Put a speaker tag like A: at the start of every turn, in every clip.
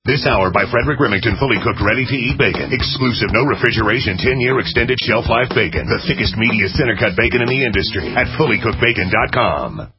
A: This hour by Frederick Remington, fully cooked, ready-to-eat bacon. Exclusive, no refrigeration, 10-year extended shelf life bacon. The thickest, meatiest center-cut bacon in the industry at fullycookedbacon.com.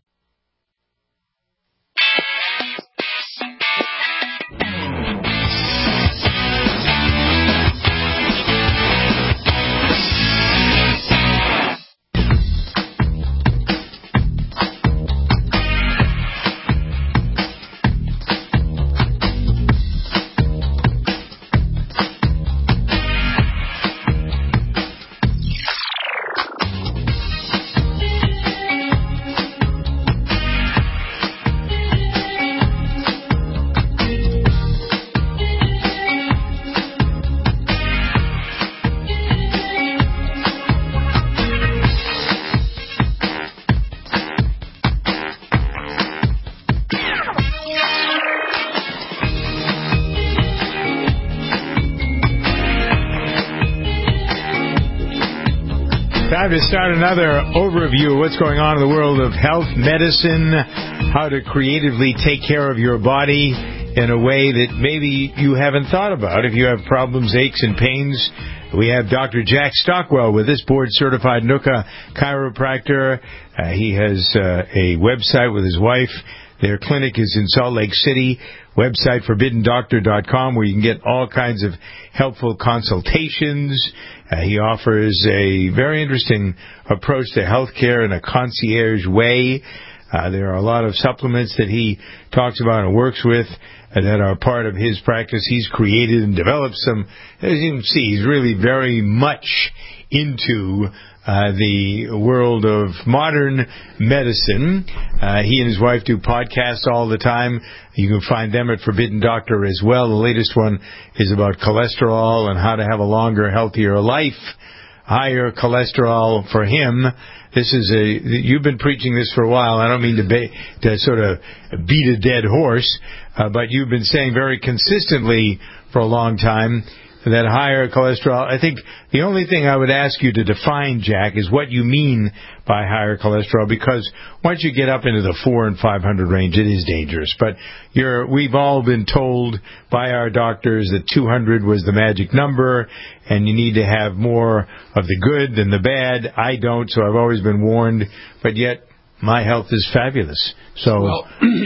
B: Time to start another overview of what's going on in the world of health, medicine, how to creatively take care of your body in a way that maybe you haven't thought about. If you have problems, aches, and pains, we have Dr. Jack Stockwell with us, board-certified NUCA chiropractor. He has a website with his wife. Their clinic is in Salt Lake City. Website ForbiddenDoctor.com, where you can get all kinds of helpful consultations. He offers a very interesting approach to healthcare in a concierge way. There are a lot of supplements that he talks about and works with that are part of his practice. He's created and developed some. As you can see, he's really very much into the world of modern medicine. He and his wife do podcasts all the time. You can find them at Forbidden Doctor as well. The latest one is about cholesterol and how to have a longer, healthier life. Higher cholesterol for him. This is you've been preaching this for a while. I don't mean to sort of beat a dead horse, but you've been saying very consistently for a long time that higher cholesterol. I think the only thing I would ask you to define, Jack, is what you mean by higher cholesterol, because once you get up into the 400 and 500 range, it is dangerous. But we've all been told by our doctors that 200 was the magic number, and you need to have more of the good than the bad. I don't, so I've always been warned, but yet my health is fabulous. So.
C: Well,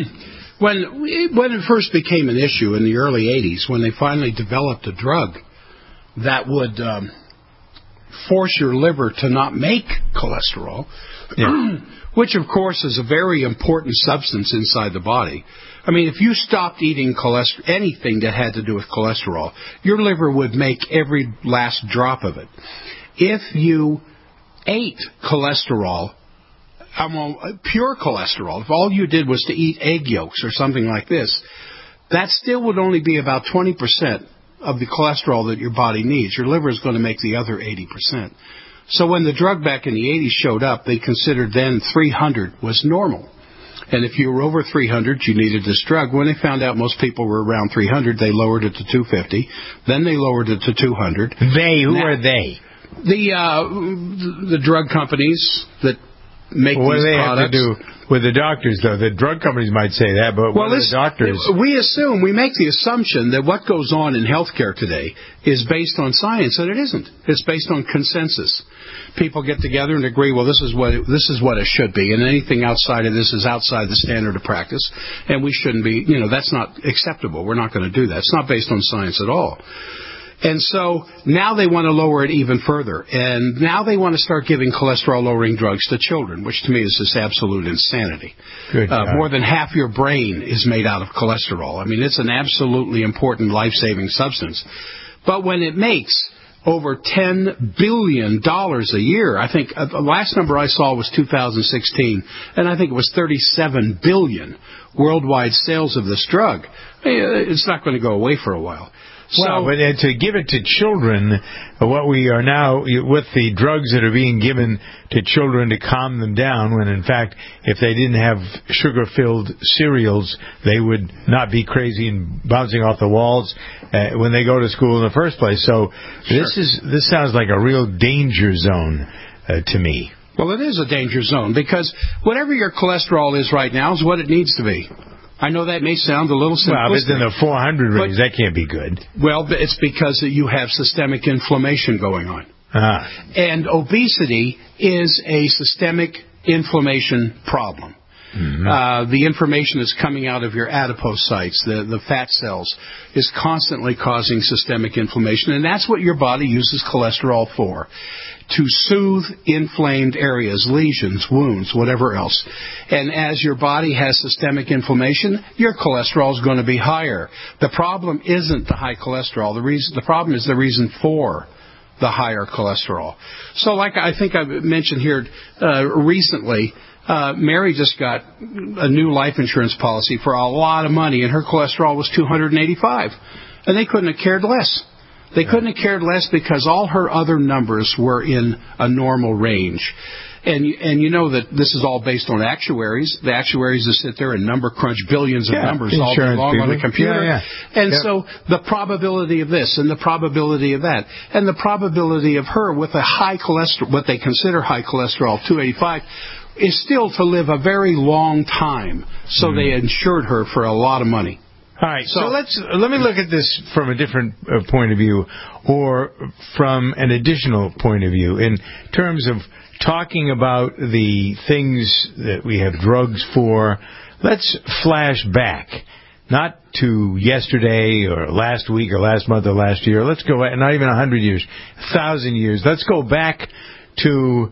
C: when it first became an issue in the early 80s, when they finally developed a drug that would force your liver to not make cholesterol, which, of course, is a very important substance inside the body. I mean, if you stopped eating anything that had to do with cholesterol, your liver would make every last drop of it. If you ate cholesterol, pure cholesterol, if all you did was to eat egg yolks or something like this, that still would only be about 20% of the cholesterol that your body needs. Your liver is going to make the other 80%. So when the drug back in the 80s showed up, they considered then 300 was normal. And if you were over 300, you needed this drug. When they found out most people were around 300, they lowered it to 250. Then they lowered it to 200.
B: Who are they?
C: The drug companies that make
B: what
C: these
B: do they
C: products.
B: have to do with the doctors, though? The drug companies might say that, but what are the doctors?
C: We make the assumption that what goes on in healthcare today is based on science, and it isn't. It's based on consensus. People get together and agree, well, this is what it should be, and anything outside of this is outside the standard of practice, and we shouldn't be, that's not acceptable. We're not going to do that. It's not based on science at all. And so now they want to lower it even further. And now they want to start giving cholesterol-lowering drugs to children, which to me is just absolute insanity. More than half your brain is made out of cholesterol. I mean, it's an absolutely important life-saving substance. But when it makes over $10 billion a year, I think the last number I saw was 2016, and I think it was $37 billion worldwide sales of this drug. It's not going to go away for a while.
B: Well, but to give it to children, what we are now, with the drugs that are being given to children to calm them down, when in fact, if they didn't have sugar-filled cereals, they would not be crazy and bouncing off the walls when they go to school in the first place. So this sounds like a real danger zone to me.
C: Well, it is a danger zone because whatever your cholesterol is right now is what it needs to be. I know that may sound a little simplistic.
B: Well, it's in the 400 range. That can't be good.
C: Well, it's because you have systemic inflammation going on. And obesity is a systemic inflammation problem. The information that's coming out of your adipocytes, the fat cells, is constantly causing systemic inflammation, and that's what your body uses cholesterol for, to soothe inflamed areas, lesions, wounds, whatever else. And as your body has systemic inflammation, your cholesterol is going to be higher. The problem isn't the high cholesterol. The problem is the reason for the higher cholesterol. So like I think I mentioned here recently, Mary just got a new life insurance policy for a lot of money, and her cholesterol was 285. And they couldn't have cared less. They couldn't have cared less because all her other numbers were in a normal range. And you know that this is all based on actuaries. The actuaries that sit there and number crunch billions of numbers all day long on the computer. So the probability of this and the probability of that and the probability of her with a high cholesterol, what they consider high cholesterol, 285, is still to live a very long time. So they insured her for a lot of money.
B: All right, so let me look at this from a different point of view, or from an additional point of view, in terms of talking about the things that we have drugs for. Let's flash back, not to yesterday or last week or last month or last year. Let's go, not even 100 years, 1,000 years. Let's go back to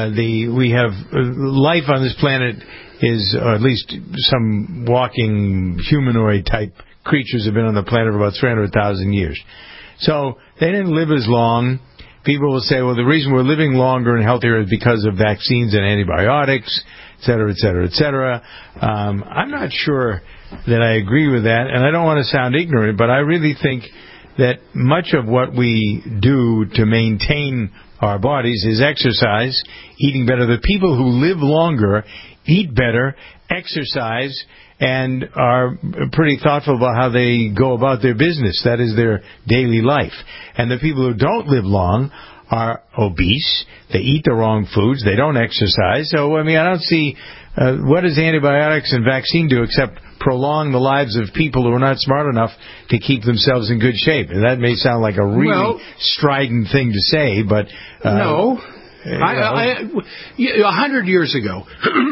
B: we have life on this planet is, or at least some walking humanoid type creatures have been on the planet for about 300,000 years. So they didn't live as long. People will say, well, the reason we're living longer and healthier is because of vaccines and antibiotics, et cetera, et cetera, et cetera. I'm not sure that I agree with that, and I don't want to sound ignorant, but I really think that much of what we do to maintain our bodies is exercise, eating better. The people who live longer eat better, exercise, and are pretty thoughtful about how they go about their business. That is their daily life. And the people who don't live long are obese. They eat the wrong foods. They don't exercise. So, I mean, I don't see what does antibiotics and vaccine do except prolong the lives of people who are not smart enough to keep themselves in good shape. And that may sound like a really strident thing to say, but...
C: no. 100 years ago,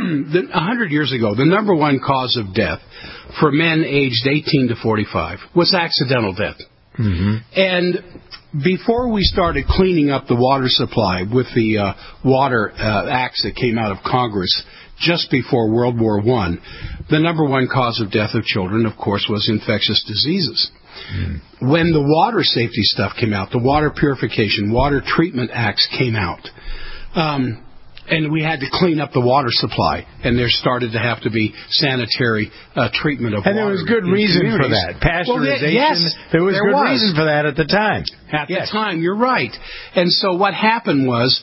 C: the number one cause of death for men aged 18 to 45 was accidental death. And before we started cleaning up the water supply with the water acts that came out of Congress just before World War I, the number one cause of death of children, of course, was infectious diseases. When the water safety stuff came out, the water purification, water treatment acts came out, and we had to clean up the water supply, and there started to have to be sanitary treatment of water.
B: And there was good reason for that. Pasteurization, there was good reason for that at the time.
C: At the time, you're right. And so what happened was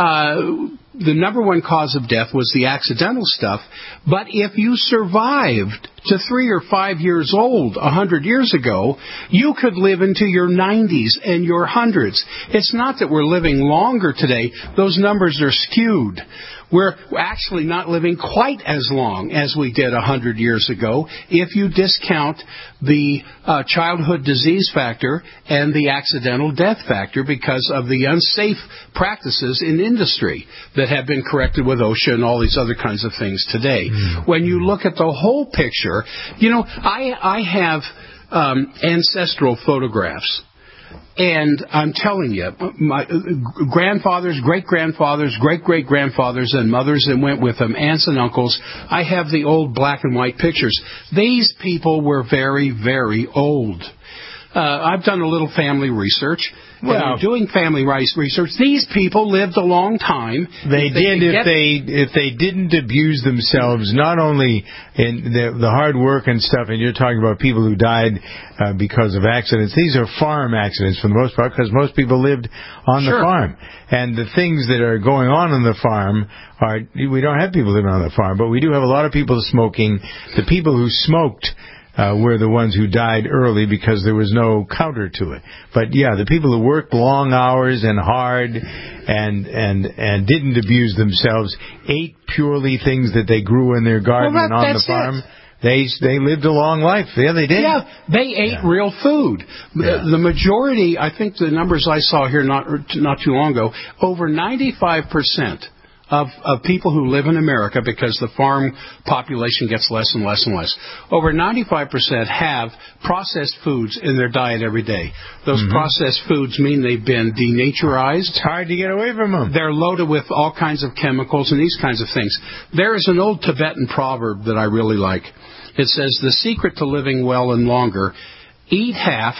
C: the number one cause of death was the accidental stuff, but if you survived to 3 or 5 years old 100 years ago, you could live into your 90s and your hundreds. It's not that we're living longer today. Those numbers are skewed. We're actually not living quite as long as we did 100 years ago if you discount the childhood disease factor and the accidental death factor because of the unsafe practices in industry that have been corrected with OSHA and all these other kinds of things today. When you look at the whole picture, you know, I have ancestral photographs. And I'm telling you, my grandfathers, great-grandfathers, great-great-grandfathers, and mothers that went with them, aunts and uncles, I have the old black and white pictures. These people were very, very old. I've done a little family research. Well, doing family research, these people lived a long time.
B: They did if they didn't abuse themselves, not only in the hard work and stuff, and you're talking about people who died because of accidents. These are farm accidents for the most part because most people lived on the farm. And the things that are going on the farm we don't have people living on the farm, but we do have a lot of people smoking. The people who smoked were the ones who died early because there was no counter to it. But yeah, the people who worked long hours and hard and didn't abuse themselves, ate purely things that they grew in their garden and on the farm, They lived a long life. Yeah, they did.
C: Yeah, they ate real food.
B: Yeah.
C: The majority, I think the numbers I saw here not too long ago, over 95% of people who live in America, because the farm population gets less and less and less, over 95% have processed foods in their diet every day. Those processed foods mean they've been denaturized.
B: It's hard to get away from them.
C: They're loaded with all kinds of chemicals and these kinds of things. There is an old Tibetan proverb that I really like. It says, the secret to living well and longer, eat half,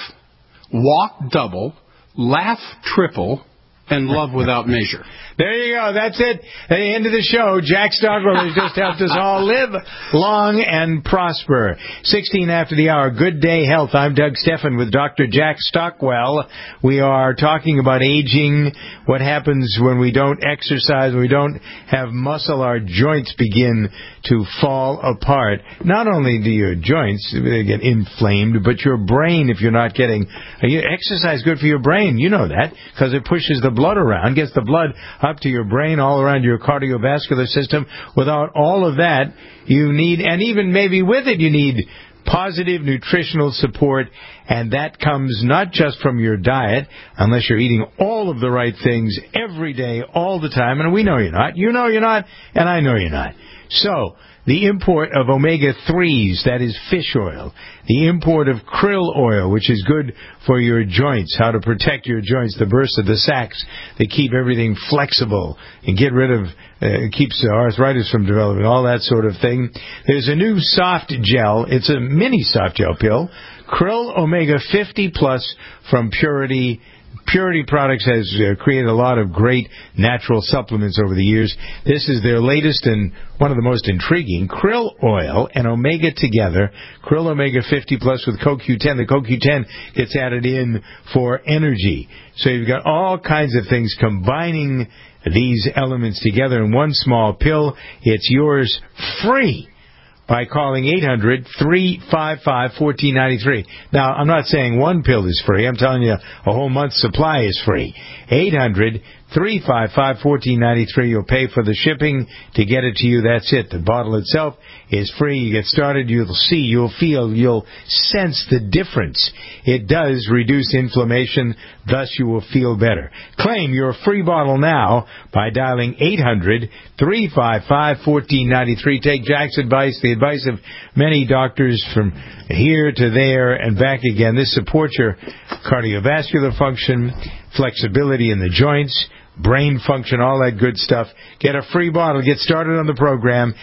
C: walk double, laugh triple, and love without measure.
B: There you go. That's it. At the end of the show, Jack Stockwell has just helped us all live long and prosper. 16 after the hour. Good Day Health. I'm Doug Steffen with Dr. Jack Stockwell. We are talking about aging, what happens when we don't exercise, when we don't have muscle, our joints begin to fall apart. Not only do your joints they get inflamed, but your brain, if you're not getting exercise, good for your brain. You know that, because it pushes the blood around, gets the blood up to your brain, all around your cardiovascular system. Without all of that, you need, and even maybe with it, you need positive nutritional support, and that comes not just from your diet, unless you're eating all of the right things every day, all the time, and we know you're not. You know you're not, and I know you're not. So, the import of omega-3s, that is fish oil. The import of krill oil, which is good for your joints, how to protect your joints, the bursa, the sacs. They keep everything flexible and get rid of, keeps arthritis from developing, all that sort of thing. There's a new soft gel. It's a mini soft gel pill. Krill Omega 50 Plus from Purity. Purity Products has created a lot of great natural supplements over the years. This is their latest and one of the most intriguing. Krill oil and omega together. Krill Omega 50 Plus with CoQ10. The CoQ10 gets added in for energy. So you've got all kinds of things combining these elements together in one small pill. It's yours free by calling 800-355-1493. Now, I'm not saying one pill is free. I'm telling you a whole month's supply is free. 800-355-1493. You'll pay for the shipping to get it to you. That's it. The bottle itself is free. You get started, you'll see, you'll feel, you'll sense the difference. It does reduce inflammation, thus you will feel better. Claim your free bottle now by dialing 800-355-1493. Take Jack's advice, the advice of many doctors from here to there and back again. This supports your cardiovascular function, flexibility in the joints, brain function, all that good stuff. Get a free bottle. Get started on the program.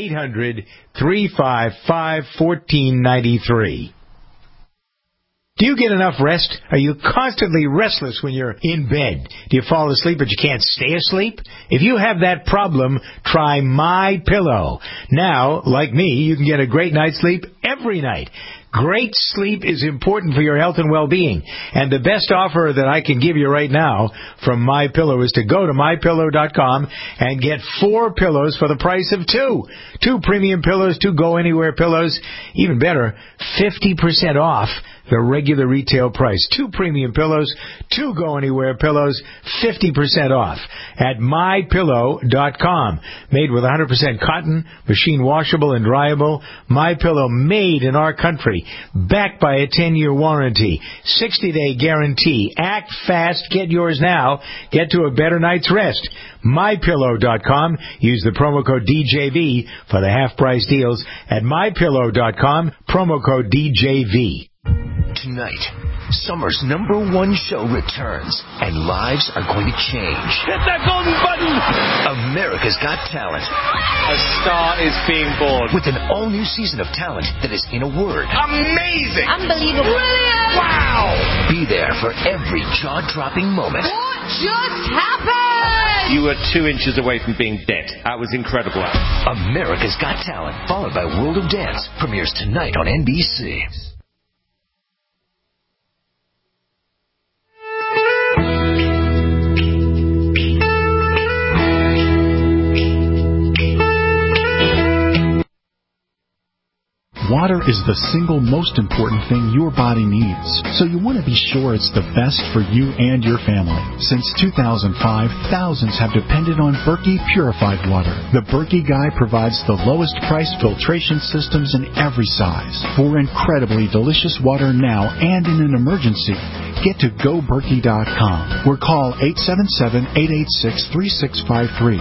B: 800-355-1493. Do you get enough rest? Are you constantly restless when you're in bed? Do you fall asleep but you can't stay asleep? If you have that problem, try MyPillow. Now, like me, you can get a great night's sleep every night. Great sleep is important for your health and well-being. And the best offer that I can give you right now from MyPillow is to go to MyPillow.com and get 4 pillows for the price of 2. 2 premium pillows, 2 go-anywhere pillows. Even better, 50% off the regular retail price. 2 premium pillows, 2 go-anywhere pillows, 50% off at MyPillow.com. Made with 100% cotton, machine washable and dryable. MyPillow made in our country. Backed by a 10-year warranty. 60-day guarantee. Act fast. Get yours now. Get to a better night's rest. MyPillow.com. Use the promo code DJV for the half-price deals at MyPillow.com. Promo code DJV.
D: Tonight, summer's #1 show returns, and lives are going to change.
E: Hit that golden button!
D: America's Got Talent.
E: A star is being born.
D: With an all-new season of talent that is in a word.
E: Amazing!
F: Unbelievable. Brilliant!
D: Wow! Be there for every jaw-dropping moment.
F: What just happened?
E: You were 2 inches away from being dead. That was incredible.
D: America's Got Talent, followed by World of Dance, premieres tonight on NBC.
G: Why Water is the single most important thing your body needs, so you want to be sure it's the best for you and your family. Since 2005, thousands have depended on Berkey purified water. The Berkey Guy provides the lowest price filtration systems in every size. For incredibly delicious water now and in an emergency, get to GoBerkey.com or call 877-886-3653.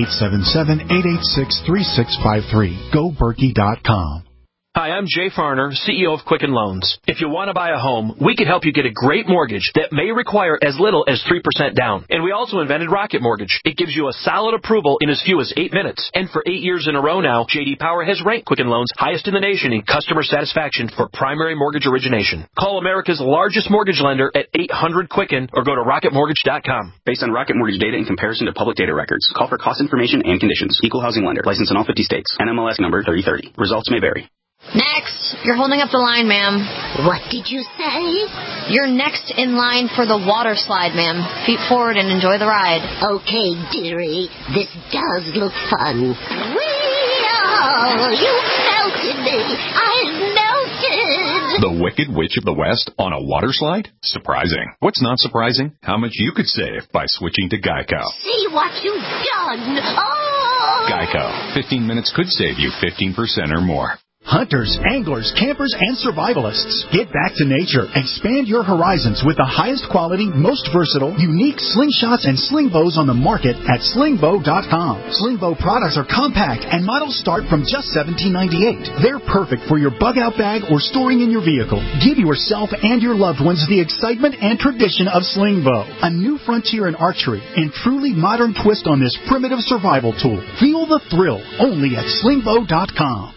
G: 877-886-3653. GoBerkey.com.
H: Hi, I'm Jay Farner, CEO of Quicken Loans. If you want to buy a home, we can help you get a great mortgage that may require as little as 3% down. And we also invented Rocket Mortgage. It gives you a solid approval in as few as 8 minutes. And for 8 years in a row now, J.D. Power has ranked Quicken Loans highest in the nation in customer satisfaction for primary mortgage origination. Call America's largest mortgage lender at 800-QUICKEN or go to rocketmortgage.com.
I: Based on Rocket Mortgage data in comparison to public data records. Call for cost information and conditions. Equal housing lender. Licensed in all 50 states. NMLS number 3030. Results may vary.
F: Next. You're holding up the line, ma'am.
J: What did you say?
F: You're next in line for the water slide, ma'am. Feet forward and enjoy the ride.
J: Okay, dearie. This does look fun. Whee-oh! You melted me. I melted.
K: The Wicked Witch of the West on a water slide? Surprising. What's not surprising? How much you could save by switching to Geico.
J: See what you've done. Oh!
K: Geico. 15 minutes could save you 15% or more.
G: Hunters, anglers, campers, and survivalists. Get back to nature. Expand your horizons with the highest quality, most versatile, unique slingshots and sling bows on the market at slingbow.com. Slingbow products are compact and models start from just $17.98. They're perfect for your bug-out bag or storing in your vehicle. Give yourself and your loved ones the excitement and tradition of Slingbow, a new frontier in archery and truly modern twist on this primitive survival tool. Feel the thrill only at slingbow.com.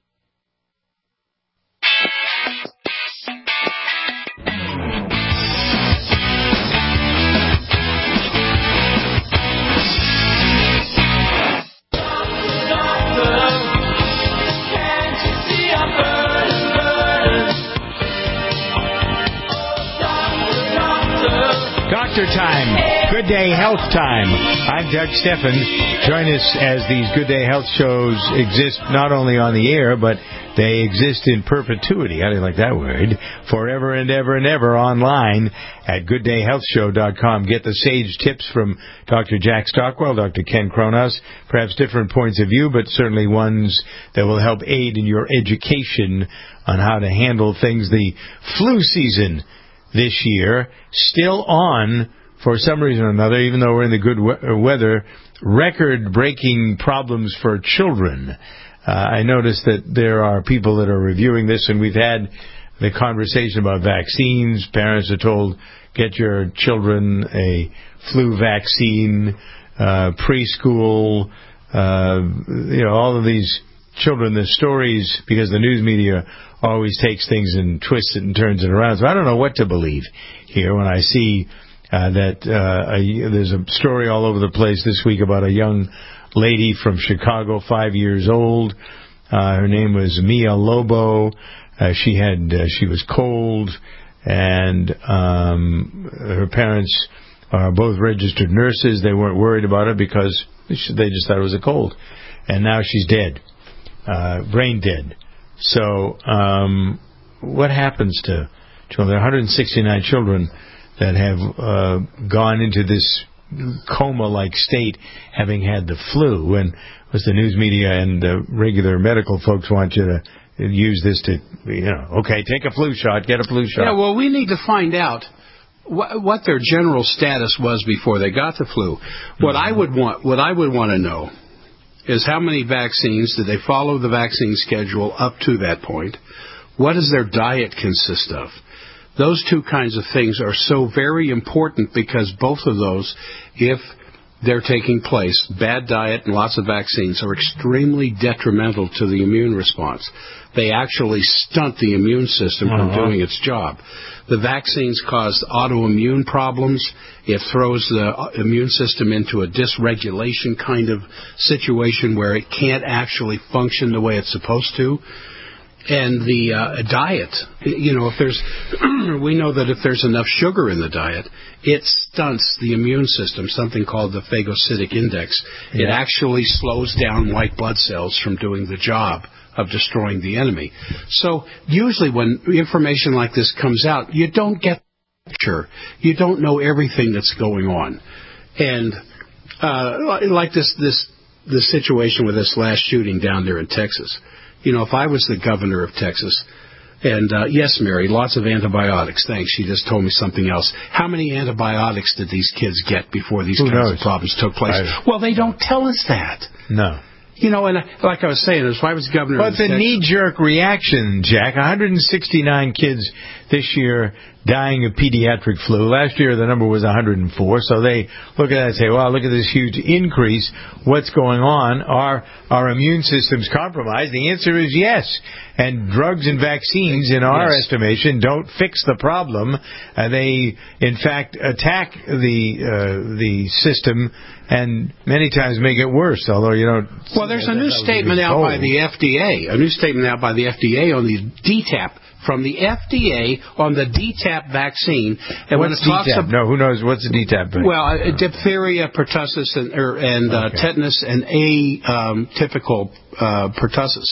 B: Doctor Time, Good Day Health Time. I'm Doug Steffen. Join us as these Good Day Health shows exist not only on the air, but they exist in perpetuity. How do you like that word? Forever and ever and ever online at gooddayhealthshow.com. Get the sage tips from Dr. Jack Stockwell, Dr. Ken Kronos, perhaps different points of view, but certainly ones that will help aid in your education on how to handle things. The flu season this year, still on for some reason or another, even though we're in the good weather, record-breaking problems for children. I noticed that there are people that are reviewing this, and we've had the conversation about vaccines. Parents are told, get your children a flu vaccine, preschool, all of these children, the stories, because the news media always takes things and twists it and turns it around. So I don't know what to believe here when I see that there's a story all over the place this week about a young lady from Chicago, 5 years old. Her name was Mia Lobo. She was cold, and her parents are both registered nurses. They weren't worried about it because they just thought it was a cold. And now she's dead, brain dead. So what happens to children? There are 169 children that have gone into this coma-like state having had the flu. And was the news media and the regular medical folks want you to use this to, okay, take a flu shot, get a flu shot.
C: Yeah, well, we need to find out what their general status was before they got the flu. What I would want to know is how many vaccines did they follow the vaccine schedule up to that point? What does their diet consist of? Those two kinds of things are so very important because both of those, if they're taking place, bad diet and lots of vaccines are extremely detrimental to the immune response. They actually stunt the immune system from doing its job. The vaccines cause autoimmune problems. It throws the immune system into a dysregulation kind of situation where it can't actually function the way it's supposed to. And the diet, if there's, we know that if there's enough sugar in the diet, it stunts the immune system, something called the phagocytic index. Yeah. It actually slows down white blood cells from doing the job of destroying the enemy. So usually when information like this comes out, you don't get the picture. You don't know everything that's going on. And like the situation with this last shooting down there in Texas. You know, if I was the governor of Texas, and yes, Mary, lots of antibiotics. Thanks. She just told me something else. How many antibiotics did these kids get before these kinds of problems took place? Well, they don't tell us that.
B: No.
C: You know, and like I was saying, if I was governor...
B: Well, it's a knee-jerk reaction, Jack. 169 kids this year dying of pediatric flu. Last year, the number was 104. So they look at that and say, wow, look at this huge increase. What's going on? Are our immune systems compromised? The answer is yes. And drugs and vaccines, in our estimation, don't fix the problem. They, in fact, attack the system and many times make it worse, although you don't...
C: Well, there's a new statement out by the FDA, on the DTaP, from the FDA on the DTaP vaccine. And
B: what's DTaP? No, who knows what's the DTaP vaccine?
C: Well, diphtheria, pertussis, and tetanus, and atypical pertussis.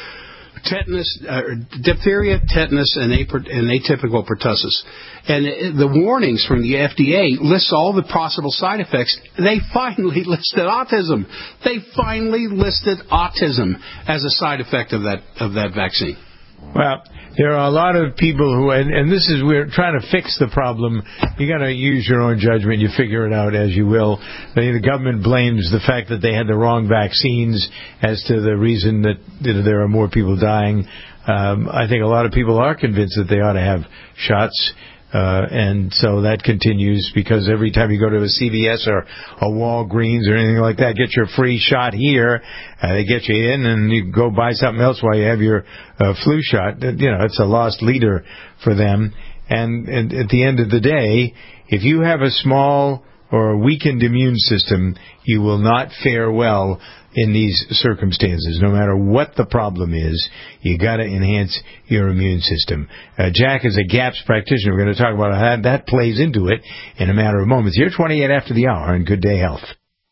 C: Diphtheria, tetanus, and atypical pertussis. And the warnings from the FDA lists all the possible side effects. They finally listed autism. They finally listed autism as a side effect of that vaccine.
B: Well, there are a lot of people who, and this is, we're trying to fix the problem. You got to use your own judgment. You figure it out as you will. The government blames the fact that they had the wrong vaccines as to the reason that there are more people dying. I think a lot of people are convinced that they ought to have shots. And so that continues because every time you go to a CVS or a Walgreens or anything like that, get your free shot here. They get you in and you go buy something else while you have your flu shot. You know, it's a lost leader for them. And at the end of the day, if you have a small or a weakened immune system, you will not fare well in these circumstances. No matter what the problem is, you got to enhance your immune system. Jack is a GAPS practitioner. We're going to talk about how that plays into it in a matter of moments. Here, 28 after the hour on Good Day Health.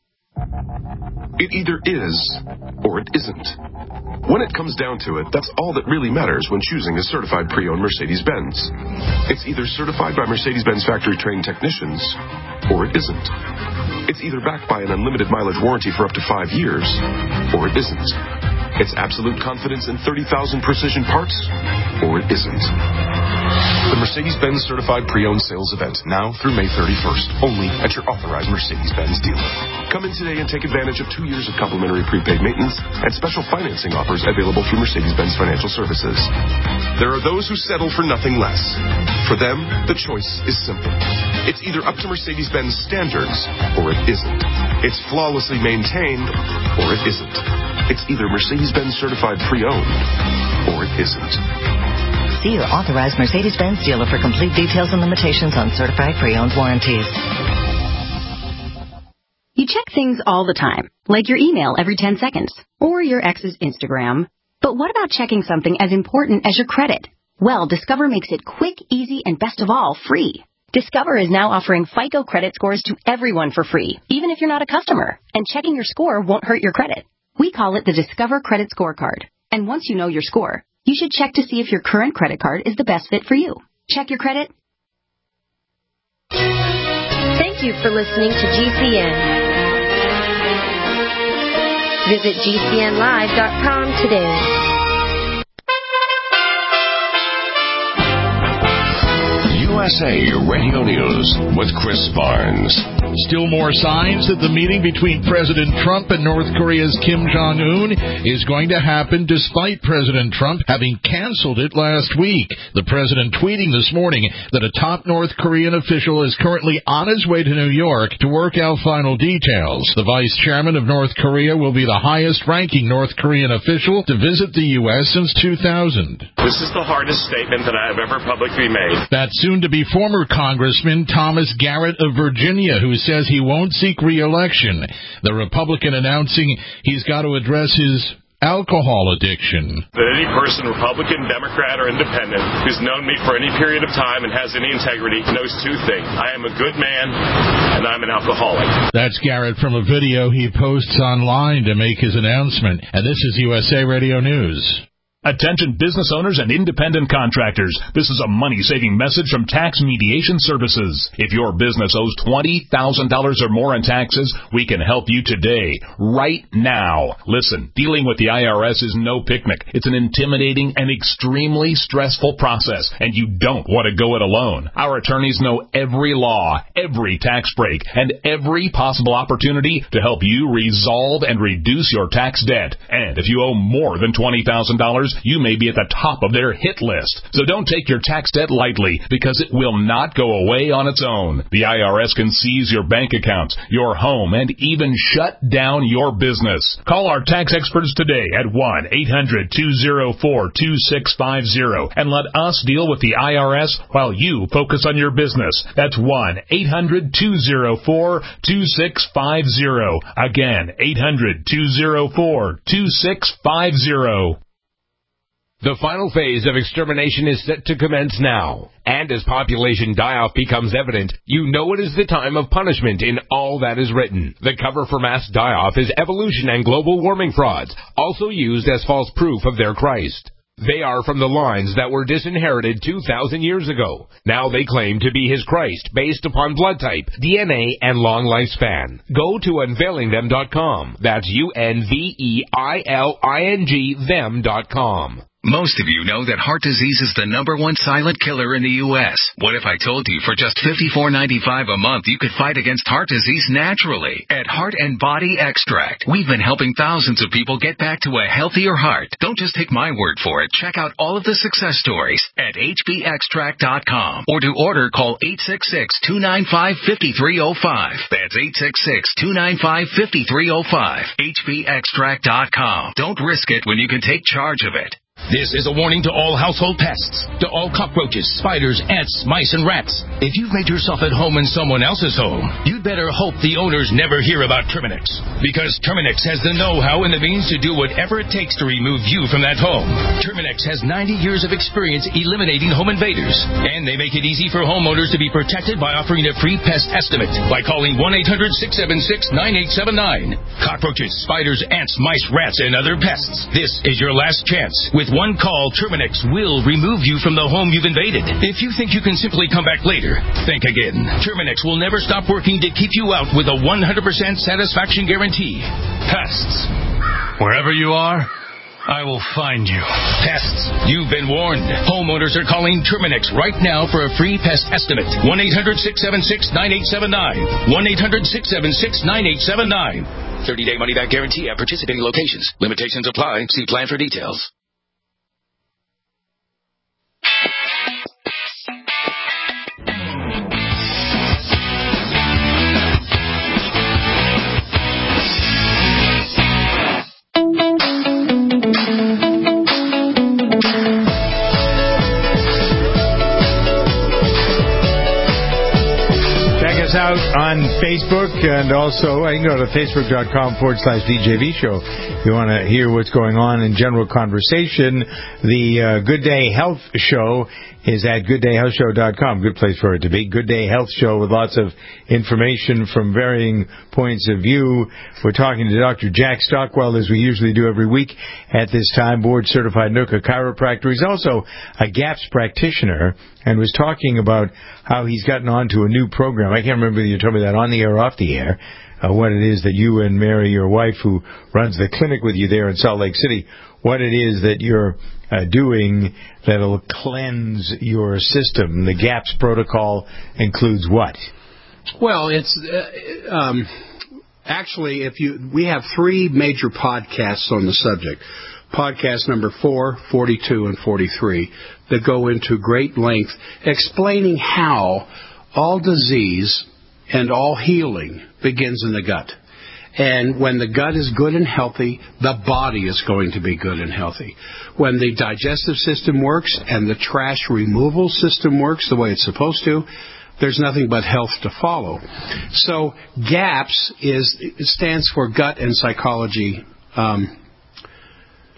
L: It either is or it isn't. When it comes down to it, that's all that really matters when choosing a certified pre-owned Mercedes-Benz. It's either certified by Mercedes-Benz factory-trained technicians or it isn't. It's either backed by an unlimited mileage warranty for up to 5 years or it isn't. It's absolute confidence in 30,000 precision parts or it isn't. The Mercedes-Benz Certified Pre-Owned Sales Event, now through May 31st, only at your authorized Mercedes-Benz dealer. Come in today and take advantage of 2 years of complimentary prepaid maintenance and special financing offers available through Mercedes-Benz Financial Services. There are those who settle for nothing less. For them, the choice is simple. It's either up to Mercedes-Benz standards or it isn't. It's flawlessly maintained or it isn't. It's either Mercedes-Benz Certified Pre-Owned or it isn't.
M: See your authorized Mercedes-Benz dealer for complete details and limitations on certified pre-owned warranties.
N: You check things all the time, like your email every 10 seconds, or your ex's Instagram. But what about checking something as important as your credit? Well, Discover makes it quick, easy, and best of all, free. Discover is now offering FICO credit scores to everyone for free, even if you're not a customer. And checking your score won't hurt your credit. We call it the Discover Credit Scorecard. And once you know your score, you should check to see if your current credit card is the best fit for you. Check your credit.
O: Thank you for listening to GCN. Visit GCNlive.com today.
A: USA Radio News with Chris Barnes.
P: Still more signs that the meeting between President Trump and North Korea's Kim Jong-un is going to happen despite President Trump having canceled it last week. The president tweeting this morning that a top North Korean official is currently on his way to New York to work out final details. The vice chairman of North Korea will be the highest-ranking North Korean official to visit the U.S. since 2000.
Q: This is the hardest statement that I have ever publicly made.
P: That soon-to-be former Congressman Thomas Garrett of Virginia, who says he won't seek re-election. The Republican announcing he's got to address his alcohol addiction.
Q: That any person, Republican, Democrat, or Independent, who's known me for any period of time and has any integrity knows two things. I am a good man, and I'm an alcoholic.
P: That's Garrett from a video he posts online to make his announcement. And this is USA Radio News.
R: Attention business owners and independent contractors. This is a money-saving message from Tax Mediation Services. If your business owes $20,000 or more in taxes, we can help you today, right now. Listen, dealing with the IRS is no picnic. It's an intimidating and extremely stressful process, and you don't want to go it alone. Our attorneys know every law, every tax break, and every possible opportunity to help you resolve and reduce your tax debt. And if you owe more than $20,000, you may be at the top of their hit list. So don't take your tax debt lightly, because it will not go away on its own. The IRS can seize your bank accounts, your home, and even shut down your business. Call our tax experts today at 1-800-204-2650 and let us deal with the IRS while you focus on your business. That's 1-800-204-2650. Again, 800-204-2650.
S: The final phase of extermination is set to commence now. And as population die-off becomes evident, you know it is the time of punishment in all that is written. The cover for mass die-off is evolution and global warming frauds, also used as false proof of their Christ. They are from the lines that were disinherited 2,000 years ago. Now they claim to be his Christ based upon blood type, DNA, and long lifespan. Go to unveilingthem.com. That's UNVEILING them.com.
T: Most of you know that heart disease is the #1 silent killer in the U.S. What if I told you for just $54.95 a month you could fight against heart disease naturally at Heart and Body Extract? We've been helping thousands of people get back to a healthier heart. Don't just take my word for it. Check out all of the success stories at hbextract.com. Or to order, call 866-295-5305. That's 866-295-5305. hbextract.com. Don't risk it when you can take charge of it.
U: This is a warning to all household pests, to all cockroaches, spiders, ants, mice, and rats. If you've made yourself at home in someone else's home, you'd better hope the owners never hear about Terminix. Because Terminix has the know-how and the means to do whatever it takes to remove you from that home. Terminix has 90 years of experience eliminating home invaders. And they make it easy for homeowners to be protected by offering a free pest estimate by calling 1-800-676-9879. Cockroaches, spiders, ants, mice, rats, and other pests. This is your last chance. With one call, Terminix will remove you from the home you've invaded. If you think you can simply come back later, think again. Terminix will never stop working to keep you out with a 100% satisfaction guarantee. Pests. Wherever you are, I will find you. Pests, you've been warned. Homeowners are calling Terminix right now for a free pest estimate. 1-800-676-9879. 1-800-676-9879. 30-day money-back guarantee at participating locations. Limitations apply. See plan for details.
B: Out on Facebook, and also you can go to facebook.com/DJV show. If you want to hear what's going on in general conversation, the Good Day Health Show is at gooddayhealthshow.com. Good place for it to be. Good Day Health Show with lots of information from varying points of view. We're talking to Dr. Jack Stockwell, as we usually do every week at this time, board-certified NUCA chiropractor. He's also a GAPS practitioner, and was talking about how he's gotten onto a new program. I can't remember whether you told me that on the air or off the air, what it is that you and Mary, your wife, who runs the clinic with you there in Salt Lake City, what it is that you're doing that'll cleanse your system. The GAPS protocol includes what?
C: Well, it's actually, we have 3 major podcasts on the subject. Podcast number 4, 42, and 43 that go into great length explaining how all disease and all healing begins in the gut. And when the gut is good and healthy, the body is going to be good and healthy. When the digestive system works and the trash removal system works the way it's supposed to, there's nothing but health to follow. So GAPS stands for Gut and Psychology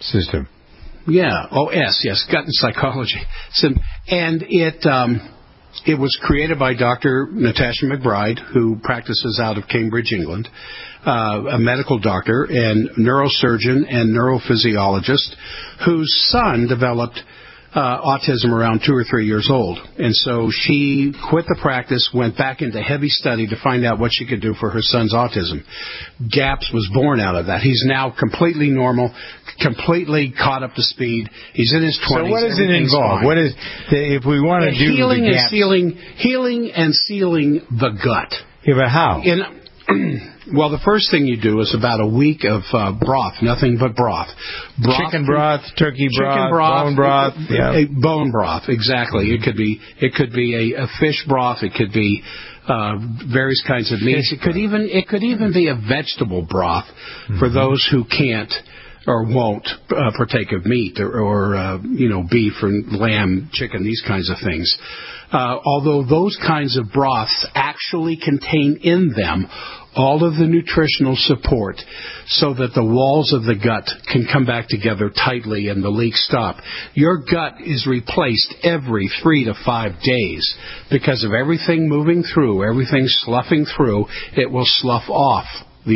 B: system.
C: Yeah. Yes. Gut and psychology. And it was created by Dr. Natasha McBride, who practices out of Cambridge, England, a medical doctor and neurosurgeon and neurophysiologist whose son developed autism around 2 or 3 years old. And so she quit the practice, went back into heavy study to find out what she could do for her son's autism. GAPS was born out of that. He's now completely normal, completely caught up to speed. He's in his 20s.
B: So what does it involve? What is if we want to do
C: healing
B: the GAPS?
C: Healing and sealing the gut.
B: Yeah, but how?
C: Well, the first thing you do is about a week of broth, nothing but broth.
B: Chicken broth, turkey broth, bone broth. Yeah.
C: Bone broth, exactly. Mm-hmm. It could be a fish broth. It could be various kinds of meats. It could even be a vegetable broth for those who can't or won't partake of meat or beef or lamb, chicken, these kinds of things. Although those kinds of broths actually contain in them all of the nutritional support so that the walls of the gut can come back together tightly and the leaks stop. Your gut is replaced every 3 to 5 days because of everything moving through, everything sloughing through. It will slough off the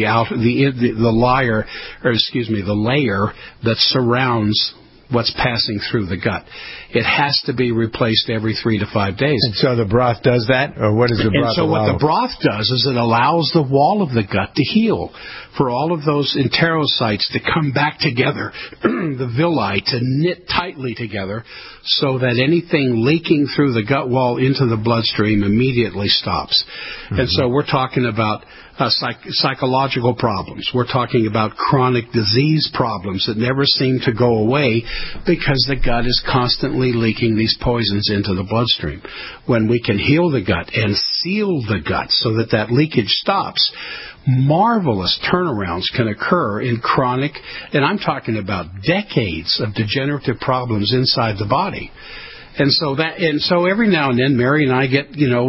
C: layer that surrounds what's passing through the gut. It has to be replaced every 3 to 5 days.
B: And so the broth does that? Or what does the broth allow?
C: What the broth does is it allows the wall of the gut to heal, for all of those enterocytes to come back together, the villi to knit tightly together, so that anything leaking through the gut wall into the bloodstream immediately stops. Mm-hmm. And so we're talking about psychological problems. We're talking about chronic disease problems that never seem to go away because the gut is constantly leaking these poisons into the bloodstream. When we can heal the gut and seal the gut so that that leakage stops, marvelous turnarounds can occur in chronic, and I'm talking about decades of degenerative problems inside the body. And so every now and then, Mary and I get,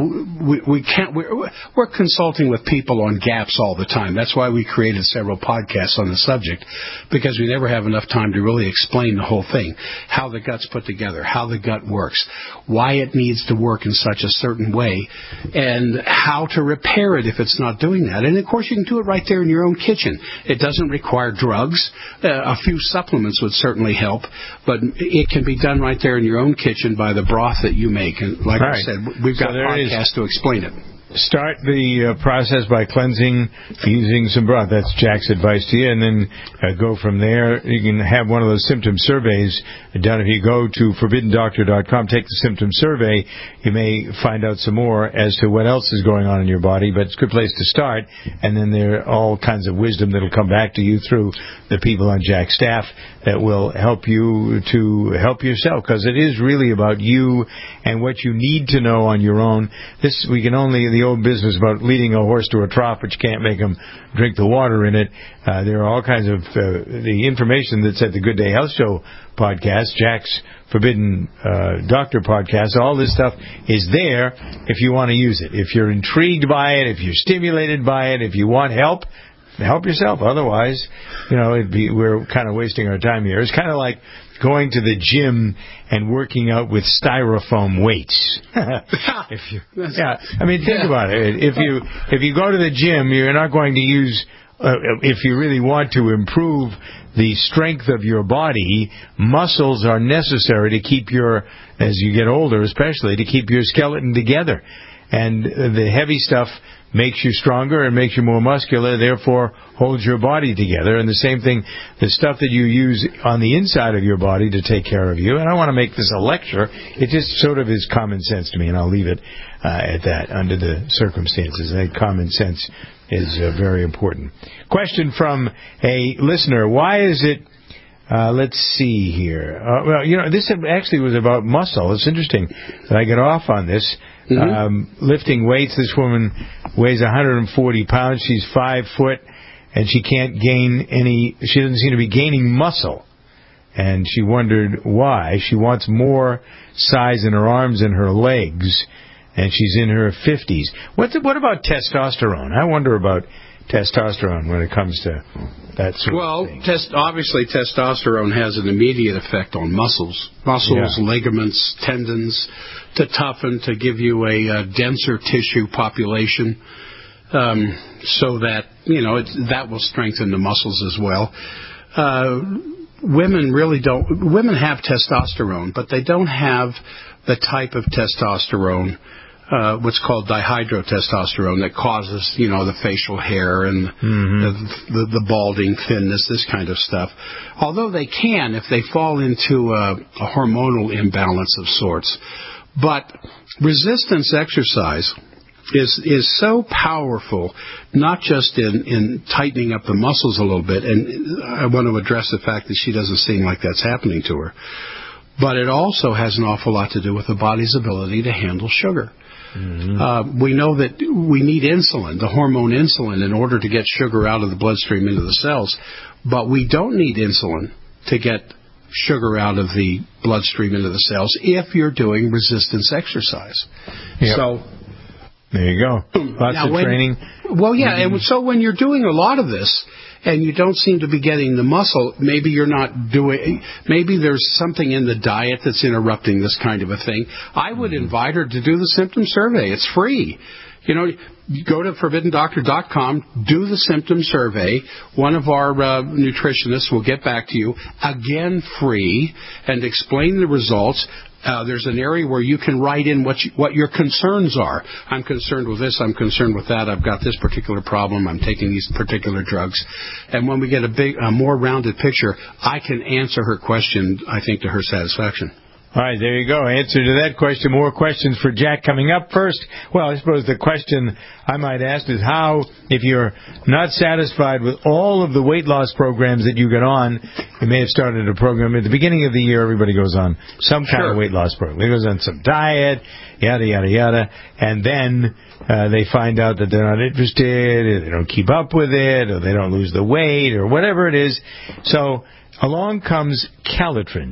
C: we're consulting with people on GAPS all the time. That's why we created several podcasts on the subject, because we never have enough time to really explain the whole thing, how the gut's put together, how the gut works, why it needs to work in such a certain way, and how to repair it if it's not doing that. And of course, you can do it right there in your own kitchen. It doesn't require drugs. A few supplements would certainly help, but it can be done right there in your own kitchen by the broth that you make. And like I said, we've got podcasts to explain it.
B: Start the process by cleansing using some broth. That's Jack's advice to you. And then go from there. You can have one of those symptom surveys done. If you go to ForbiddenDoctor.com, take the symptom survey, you may find out some more as to what else is going on in your body. But it's a good place to start. And then there are all kinds of wisdom that will come back to you through the people on Jack's staff that will help you to help yourself, because it is really about you and what you need to know on your own. We can only, the old business about leading a horse to a trough, but you can't make him drink the water in it. There are all kinds of the information that's at the Good Day Health Show podcast, Jack's Forbidden Doctor podcast. All this stuff is there if you want to use it. If you're intrigued by it, if you're stimulated by it, if you want help yourself. Otherwise, we're kind of wasting our time here. It's kind of like going to the gym and working out with styrofoam weights. Think about it. If you go to the gym, you're not going to use. If you really want to improve the strength of your body, muscles are necessary to keep as you get older, especially to keep your skeleton together. And the heavy stuff makes you stronger and makes you more muscular, therefore holds your body together. And the same thing, the stuff that you use on the inside of your body to take care of you. And I don't want to make this a lecture. It just sort of is common sense to me, and I'll leave it at that under the circumstances. I think common sense is very important. Question from a listener. Why is it... let's see here. This actually was about muscle. It's interesting that I get off on this. Mm-hmm. Lifting weights. This woman weighs 140 pounds. She's 5 foot, and she can't gain any. She doesn't seem to be gaining muscle, and she wondered why. She wants more size in her arms and her legs, and she's in her 50s. What about testosterone? I wonder about testosterone when it comes to that sort of thing?
C: Obviously testosterone has an immediate effect on muscles, ligaments, tendons, to toughen, to give you a denser tissue population, so that, that will strengthen the muscles as well. Women have testosterone, but they don't have the type of testosterone, what's called dihydrotestosterone, that causes, the facial hair and the balding, thinness, this kind of stuff. Although they can if they fall into a hormonal imbalance of sorts. But resistance exercise is so powerful, not just in tightening up the muscles a little bit, and I want to address the fact that she doesn't seem like that's happening to her, but it also has an awful lot to do with the body's ability to handle sugar. We know that we need insulin, the hormone insulin, in order to get sugar out of the bloodstream into the cells, but we don't need insulin to get sugar out of the bloodstream into the cells if you're doing resistance exercise.
B: Yep.
C: So
B: there you go. Lots of training.
C: Well, yeah, and so when you're doing a lot of this and you don't seem to be getting the muscle, maybe you're not doing, maybe there's something in the diet that's interrupting this kind of a thing. I would invite her to do the symptom survey. It's free. You go to ForbiddenDoctor.com, do the symptom survey. One of our nutritionists will get back to you, again free, and explain the results. There's an area where you can write in what your concerns are. I'm concerned with this. I'm concerned with that. I've got this particular problem. I'm taking these particular drugs. And when we get a more rounded picture, I can answer her question, I think, to her satisfaction.
B: All right, there you go. Answer to that question. More questions for Jack coming up. First, well, I suppose the question I might ask is how, if you're not satisfied with all of the weight loss programs that you get on, you may have started a program at the beginning of the year. Everybody goes on some kind of weight loss program. They goes on some diet, yada, yada, yada, and then they find out that they're not interested, or they don't keep up with it, or they don't lose the weight, or whatever it is. So along comes Calitrin,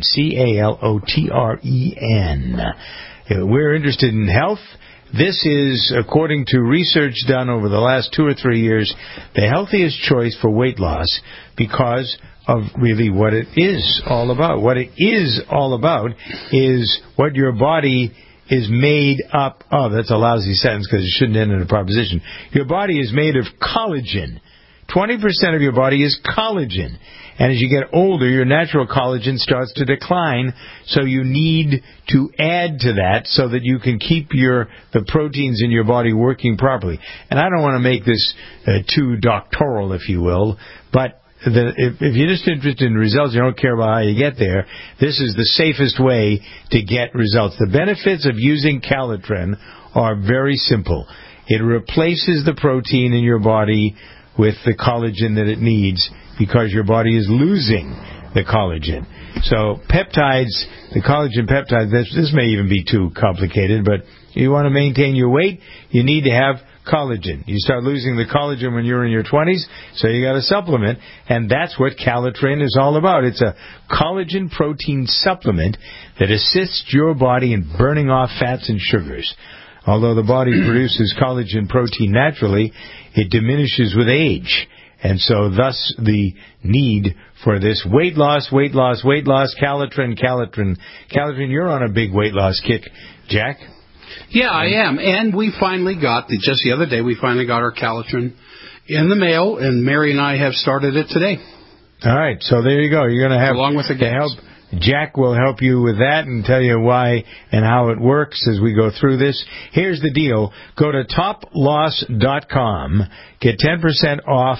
B: Calotren. We're interested in health. This is, according to research done over the last 2 or 3 years, the healthiest choice for weight loss because of really what it is all about. What it is all about is what your body is made up of. That's a lousy sentence because it shouldn't end in a proposition. Your body is made of collagen. 20% of your body is collagen. And as you get older, your natural collagen starts to decline, so you need to add to that so that you can keep the proteins in your body working properly. And I don't want to make this too doctoral, if you will, but if you're just interested in results, you don't care about how you get there, this is the safest way to get results. The benefits of using Calitrin are very simple. It replaces the protein in your body with the collagen that it needs because your body is losing the collagen. So peptides, the collagen peptides, this may even be too complicated, but you want to maintain your weight, you need to have collagen. You start losing the collagen when you're in your 20s, so you got to supplement, and that's what Calitrin is all about. It's a collagen protein supplement that assists your body in burning off fats and sugars. Although the body produces collagen protein naturally, it diminishes with age. And so thus the need for this weight loss, Calitrin. Calitrin, you're on a big weight loss kick, Jack.
C: Yeah, I am. And we finally got, just the other day, we finally got our Calitrin in the mail, and Mary and I have started it today.
B: All right, so there you go. You're going to have
C: along with the
B: help. Jack will help you with that and tell you why and how it works as we go through this. Here's the deal. Go to toploss.com. Get 10% off.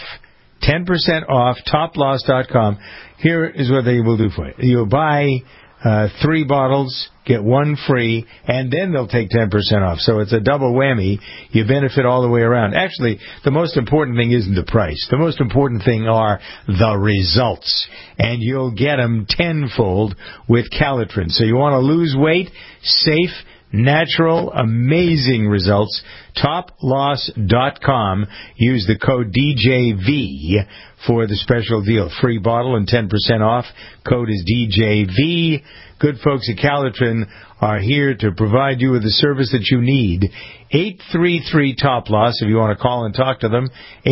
B: 10% off, toploss.com. Here is what they will do for you. You'll buy 3 bottles, get 1 free, and then they'll take 10% off. So it's a double whammy. You benefit all the way around. Actually, the most important thing isn't the price. The most important thing are the results. And you'll get them tenfold with Calitrin. So you want to lose weight, safe, natural, amazing results. TopLoss.com. Use the code DJV for the special deal. Free bottle and 10% off. Code is DJV. Good folks at Calitrin are here to provide you with the service that you need. 833-TOP-LOSS if you want to call and talk to them.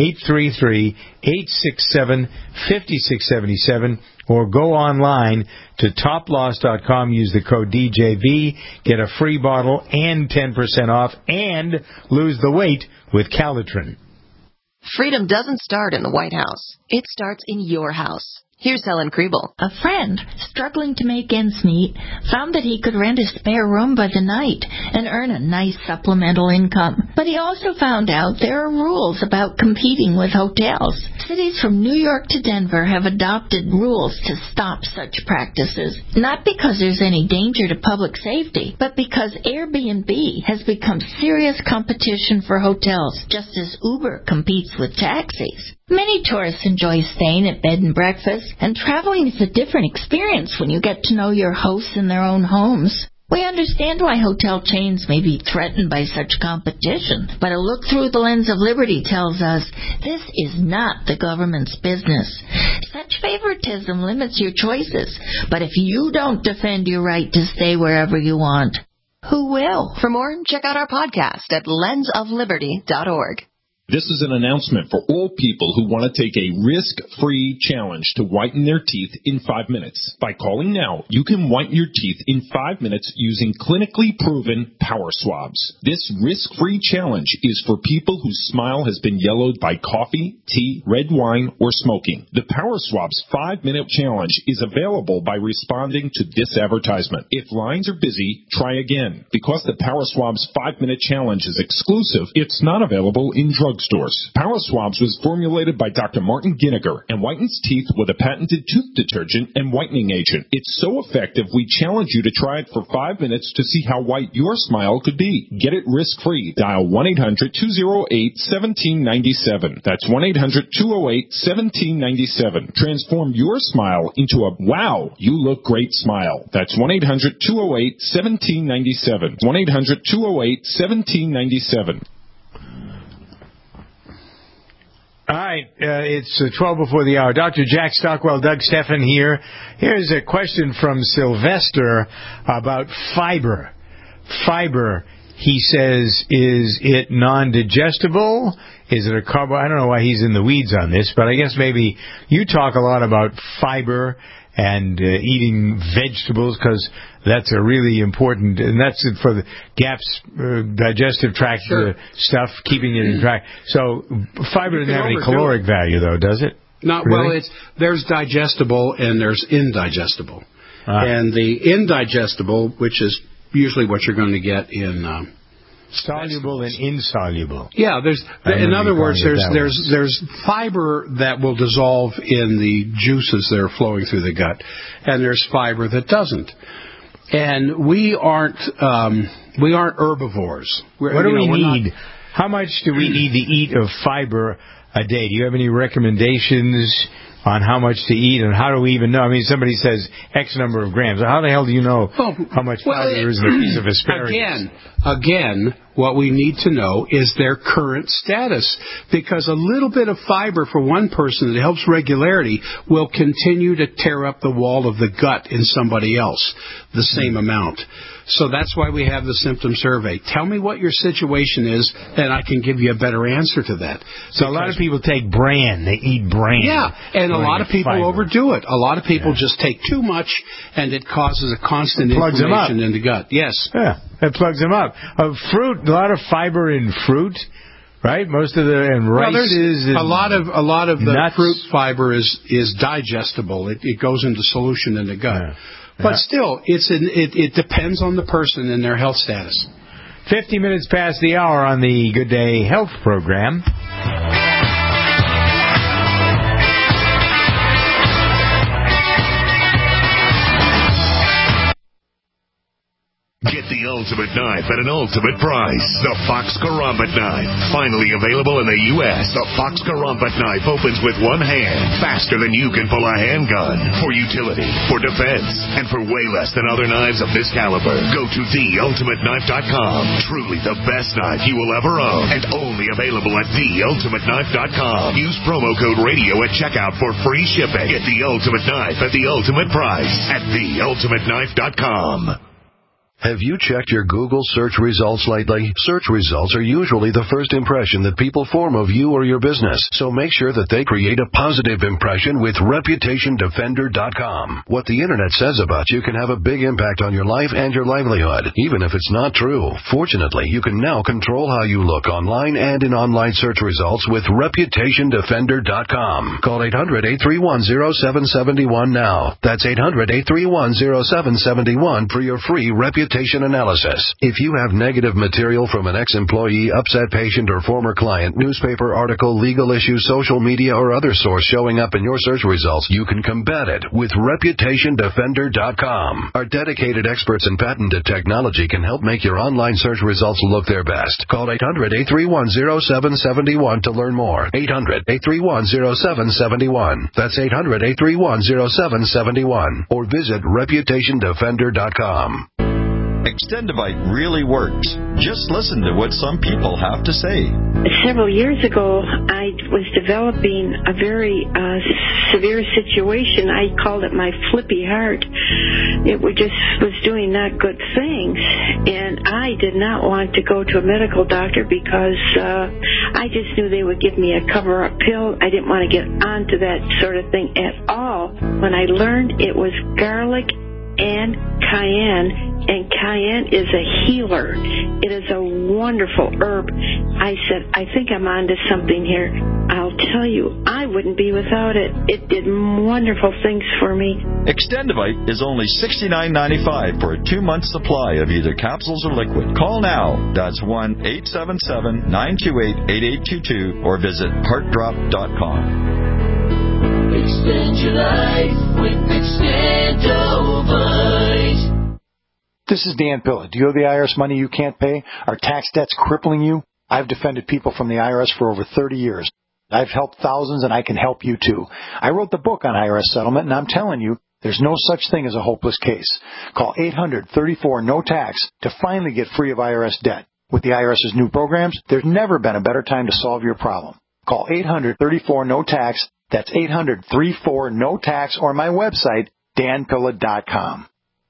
B: 833-867-5677. Or go online to toploss.com. Use the code DJV. Get a free bottle and 10% off. And lose the weight with Calitrin.
E: Freedom doesn't start in the White House. It starts in your house. Here's Helen Kriebel.
V: A friend, struggling to make ends meet, found that he could rent a spare room by the night and earn a nice supplemental income. But he also found out there are rules about competing with hotels. Cities from New York to Denver have adopted rules to stop such practices, not because there's any danger to public safety, but because Airbnb has become serious competition for hotels, just as Uber competes with taxis. Many tourists enjoy staying at bed and breakfast, and traveling is a different experience when you get to know your hosts in their own homes. We understand why hotel chains may be threatened by such competition, but a look through the lens of liberty tells us this is not the government's business. Such favoritism limits your choices, but if you don't defend your right to stay wherever you want, who will?
E: For more, check out our podcast at lensofliberty.org.
W: This is an announcement for all people who want to take a risk-free challenge to whiten their teeth in 5 minutes. By calling now, you can whiten your teeth in 5 minutes using clinically proven power swabs. This risk-free challenge is for people whose smile has been yellowed by coffee, tea, red wine, or smoking. The Power Swabs 5-minute challenge is available by responding to this advertisement. If lines are busy, try again. Because the Power Swabs 5-minute challenge is exclusive, it's not available in drugstores. Power Swabs was formulated by Dr. Martin Ginniger and whitens teeth with a patented tooth detergent and whitening agent. It's so effective, we challenge you to try it for 5 minutes to see how white your smile could be. Get it risk-free. Dial 1-800-208-1797. That's 1-800-208-1797. Transform your smile into a wow, you look great smile. That's 1-800-208-1797. 1-800-208-1797.
B: All right, it's 12 before the hour. Dr. Jack Stockwell, Doug Stephan here. Here's a question from Sylvester about fiber. Fiber, he says, is it non-digestible? Is it a carbo? I don't know why he's in the weeds on this, but I guess maybe you talk a lot about fiber and eating vegetables because that's a really important, and that's it for the GAPS digestive tract stuff, keeping it in track. So fiber doesn't have any caloric value, though, does it?
C: Not really? Well. There's digestible and there's indigestible, and the indigestible, which is usually what you're going to get in.
B: Soluble and insoluble.
C: Yeah, in other words, there's fiber that will dissolve in the juices that are flowing through the gut, and there's fiber that doesn't. And we aren't herbivores.
B: What do we need? How much do we need to eat of fiber a day? Do you have any recommendations on how much to eat, and how do we even know? I mean, somebody says X number of grams. How the hell do you know how much fiber is in a piece of asparagus?
C: Again, what we need to know is their current status, because a little bit of fiber for one person that helps regularity will continue to tear up the wall of the gut in somebody else, the same amount. So that's why we have the symptom survey. Tell me what your situation is, and I can give you a better answer to that.
B: So a lot of people take bran. They eat bran.
C: Yeah, and a lot of people overdo it. A lot of people just take too much, and it causes a constant inflammation in the gut. Yes.
B: Yeah, it plugs them up. Fruit, a lot of fiber in fruit. Right, most of rices.
C: A lot of the nuts. Fruit fiber is digestible. It goes into solution in the gut. Yeah. But still, it depends on the person and their health status.
B: 50 minutes past the hour on the Good Day Health program.
A: Get the ultimate knife at an ultimate price. The Fox Karambit knife. Finally available in the U.S., the Fox Karambit knife opens with one hand, faster than you can pull a handgun. For utility, for defense, and for way less than other knives of this caliber. Go to theultimateknife.com. Truly the best knife you will ever own, and only available at theultimateknife.com. Use promo code radio at checkout for free shipping. Get the ultimate knife at the ultimate price at theultimateknife.com.
D: Have you checked your Google search results lately? Search results are usually the first impression that people form of you or your business, so make sure that they create a positive impression with ReputationDefender.com. What the Internet says about you can have a big impact on your life and your livelihood, even if it's not true. Fortunately, you can now control how you look online and in online search results with ReputationDefender.com. Call 800-831-0771 now. That's 800-831-0771 for your free reputation analysis. If you have negative material from an ex-employee, upset patient, or former client, newspaper article, legal issue, social media, or other source showing up in your search results, you can combat it with ReputationDefender.com. Our dedicated experts in patented technology can help make your online search results look their best. Call 800-831-0771 to learn more. 800-831-0771. That's 800-831-0771. Or visit ReputationDefender.com.
H: Extendivite really works. Just listen to what some people have to say.
I: Several years ago, I was developing a very severe situation. I called it my flippy heart. It was doing not good things, and I did not want to go to a medical doctor because I just knew they would give me a cover-up pill. I didn't want to get onto that sort of thing at all. When I learned it was garlic and cayenne, and cayenne is a healer. It is a wonderful herb. I said, I think I'm onto something here. I'll tell you, I wouldn't be without it. It did wonderful things for me.
H: Extendivite is only $69.95 for a 2-month supply of either capsules or liquid. Call now. That's 1-877-928-8822 or visit heartdrop.com.
X: Extend your life with Extendovite.
Y: This is Dan Pilla. Do you owe the IRS money you can't pay? Are tax debts crippling you? I've defended people from the IRS for over 30 years. I've helped thousands, and I can help you too. I wrote the book on IRS settlement, and I'm telling you, there's no such thing as a hopeless case. Call 800-34-NO-TAX to finally get free of IRS debt. With the IRS's new programs, there's never been a better time to solve your problem. Call 800-34-NO-TAX. That's 800-34-NO-TAX, or my website, danpilla.com.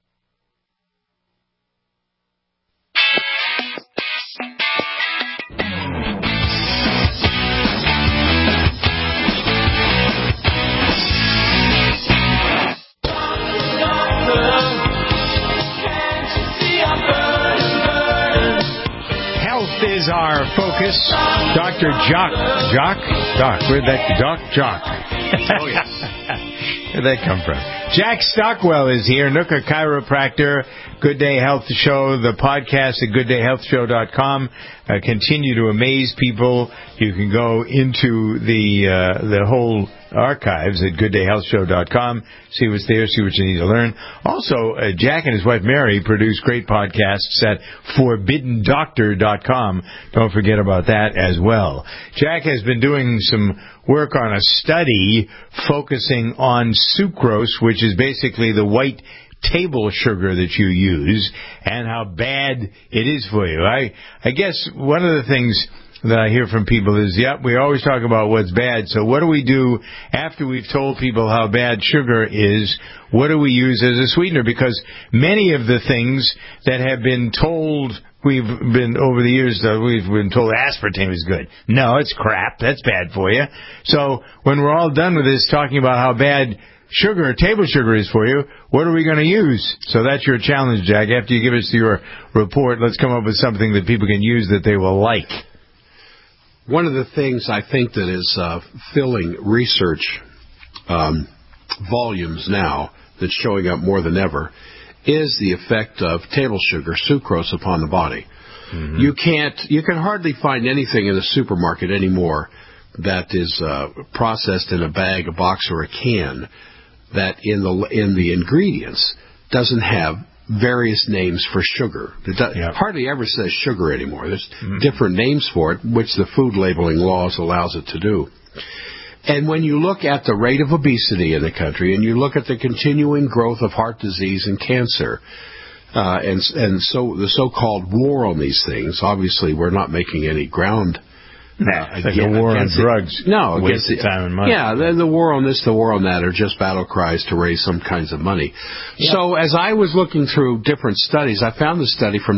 B: Is our focus. Dr. Doc, where'd that Doc? Oh, yes. Where'd that come from? Jack Stockwell is here, Nooka Chiropractor, Good Day Health Show, the podcast at gooddayhealthshow.com. Continue to amaze people. You can go into the whole archives at gooddayhealthshow.com, see what's there, see what you need to learn. Also, Jack and his wife Mary produce great podcasts at forbiddendoctor.com. Don't forget about that as well. Jack has been doing some work on a study focusing on sucrose, which is basically the white table sugar that you use, and how bad it is for you. I guess one of the things that I hear from people is, we always talk about what's bad, so what do we do after we've told people how bad sugar is? What do we use as a sweetener? Because many of the things that have been told, over the years, we've been told aspartame is good. No, it's crap. That's bad for you. So when we're all done with this talking about how bad sugar, table sugar is for you, what are we going to use? So that's your challenge, Jack. After you give us your report, let's come up with something that people can use that they will like.
C: One of the things I think that is filling research volumes now, that's showing up more than ever, is the effect of table sugar, sucrose, upon the body. Mm-hmm. You can hardly find anything in a supermarket anymore that is processed in a bag, a box, or a can that in the ingredients doesn't have various names for sugar. It hardly ever says sugar anymore. There's different names for it, which the food labeling laws allows it to do. And when you look at the rate of obesity in the country, and you look at the continuing growth of heart disease and cancer, and so the so-called war on these things, obviously we're not making any ground.
B: Like a war on drugs.
C: No,
B: against the time and money.
C: Yeah, the war on this, the war on that are just battle cries to raise some kinds of money. Yep. So as I was looking through different studies, I found a study from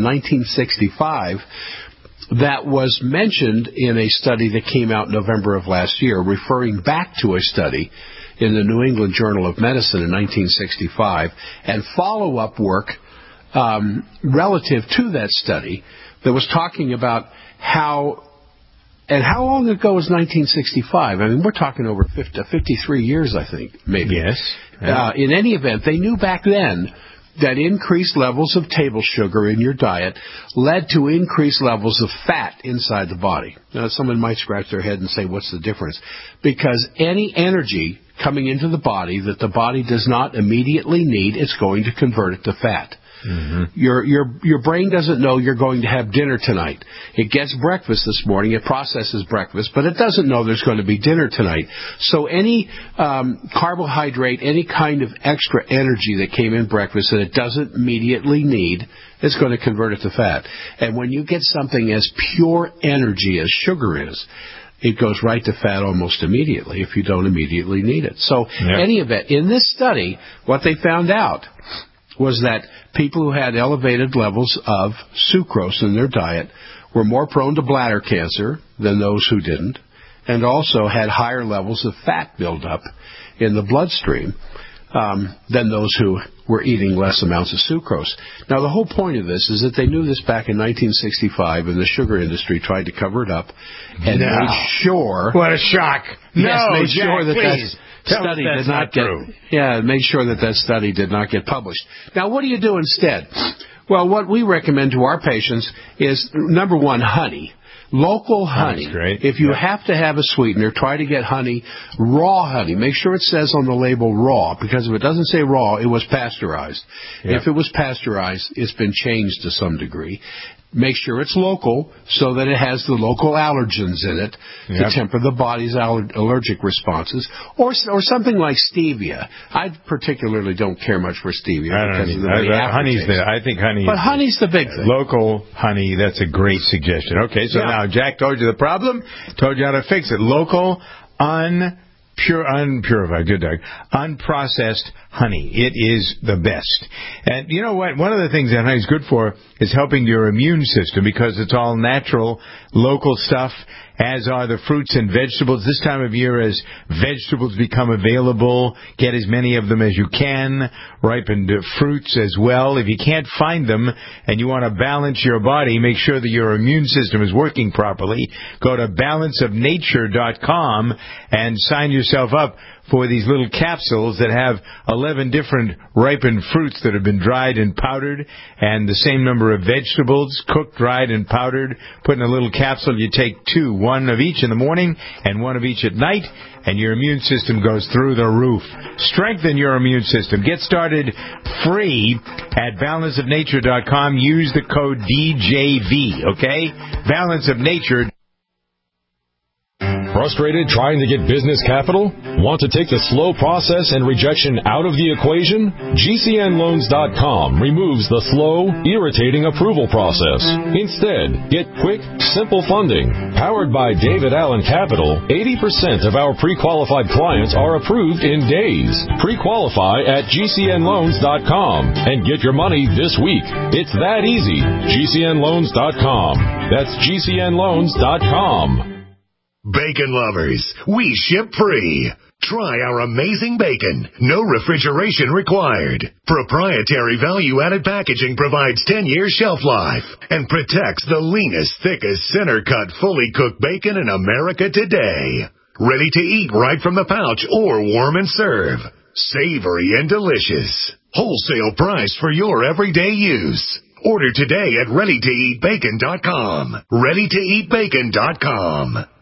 C: 1965 that was mentioned in a study that came out in November of last year, referring back to a study in the New England Journal of Medicine in 1965, and follow-up work relative to that study that was talking about how long ago was 1965? I mean, we're talking over 53 years, I think, maybe.
B: Yes.
C: In any event, they knew back then that increased levels of table sugar in your diet led to increased levels of fat inside the body. Now, someone might scratch their head and say, what's the difference? Because any energy coming into the body that the body does not immediately need, it's going to convert it to fat. Mm-hmm. Your brain doesn't know you're going to have dinner tonight. It gets breakfast this morning, it processes breakfast, but it doesn't know there's going to be dinner tonight. So any carbohydrate, any kind of extra energy that came in breakfast that it doesn't immediately need, it's going to convert it to fat. And when you get something as pure energy as sugar is, it goes right to fat almost immediately if you don't immediately need it. So any event, in this study, what they found out was that people who had elevated levels of sucrose in their diet were more prone to bladder cancer than those who didn't, and also had higher levels of fat buildup in the bloodstream than those who were eating less amounts of sucrose. Now, the whole point of this is that they knew this back in 1965, and the sugar industry tried to cover it up and made sure...
B: What a shock.
C: Yes,
B: no,
C: made
B: Jack,
C: sure that
B: please.
C: Study did not get true. Yeah, make sure that study did not get published. Now, what do you do instead? Well, what we recommend to our patients is, number one, honey. Local honey.
B: That's great.
C: If you have to have a sweetener, try to get honey, raw honey. Make sure it says on the label raw, because if it doesn't say raw, it was pasteurized. If it was pasteurized, it's been changed to some degree. Make sure it's local so that it has the local allergens in it to temper the body's allergic responses. Or something like stevia. I particularly don't care much for stevia because of the way
B: I think honey.
C: But honey's the big thing.
B: Local honey, that's a great suggestion. Okay, so now Jack told you the problem, told you how to fix it. Local, unpurified, good dog, unprocessed honey. It is the best. And you know what? One of the things that honey is good for is helping your immune system, because it's all natural, local stuff, as are the fruits and vegetables. This time of year, as vegetables become available, get as many of them as you can. Ripened fruits as well. If you can't find them and you want to balance your body, make sure that your immune system is working properly, go to balanceofnature.com and sign yourself up for these little capsules that have 11 different ripened fruits that have been dried and powdered, and the same number of vegetables, cooked, dried, and powdered, put in a little capsule. You take two, one of each in the morning and one of each at night, and your immune system goes through the roof. Strengthen your immune system. Get started free at balanceofnature.com. Use the code DJV, okay? Balance of Nature.
F: Frustrated trying to get business capital? Want to take the slow process and rejection out of the equation? GCNloans.com removes the slow, irritating approval process. Instead, get quick, simple funding. Powered by David Allen Capital, 80% of our pre-qualified clients are approved in days. Pre-qualify at GCNloans.com and get your money this week. It's that easy. GCNloans.com. That's GCNloans.com.
A: Bacon lovers, we ship free. Try our amazing bacon. No refrigeration required. Proprietary value-added packaging provides 10-year shelf life and protects the leanest, thickest, center-cut, fully cooked bacon in America today. Ready to eat right from the pouch or warm and serve. Savory and delicious. Wholesale price for your everyday use. Order today at ReadyToEatBacon.com. ReadyToEatBacon.com.